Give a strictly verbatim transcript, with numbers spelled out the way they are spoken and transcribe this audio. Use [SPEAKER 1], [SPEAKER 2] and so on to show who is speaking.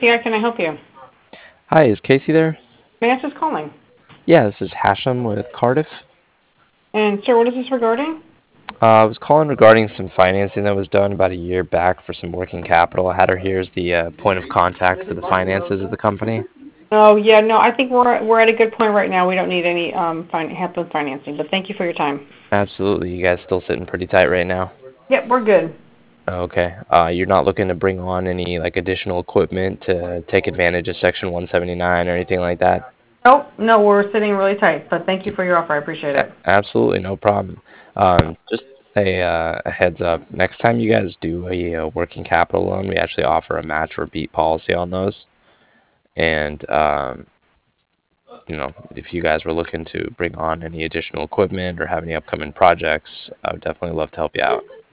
[SPEAKER 1] Casey. How can I help you?
[SPEAKER 2] Hi, is Casey there?
[SPEAKER 1] May I ask who's calling?
[SPEAKER 2] Yeah, this is Hashem with Cardiff.
[SPEAKER 1] And sir, what is this regarding?
[SPEAKER 2] Uh, I was calling regarding some financing that was done about a year back for some working capital. I had her here as the uh, point of contact for the finances of the company.
[SPEAKER 1] Oh yeah, no, I think we're we're at a good point right now. We don't need any um fin- help with financing, but thank you for your time.
[SPEAKER 2] Absolutely. You guys still sitting pretty tight right now?
[SPEAKER 1] Yep, we're good.
[SPEAKER 2] Okay. Uh, you're not looking to bring on any like additional equipment to take advantage of Section one seventy-nine or anything like that?
[SPEAKER 1] Nope, no, we're sitting really tight, but thank you for your offer. I appreciate it.
[SPEAKER 2] A- absolutely, no problem. Um, just a, uh, a heads up. Next time you guys do a, uh working capital loan, we actually offer a match or beat policy on those. And um, you know, if you guys were looking to bring on any additional equipment or have any upcoming projects, I would definitely love to help you out.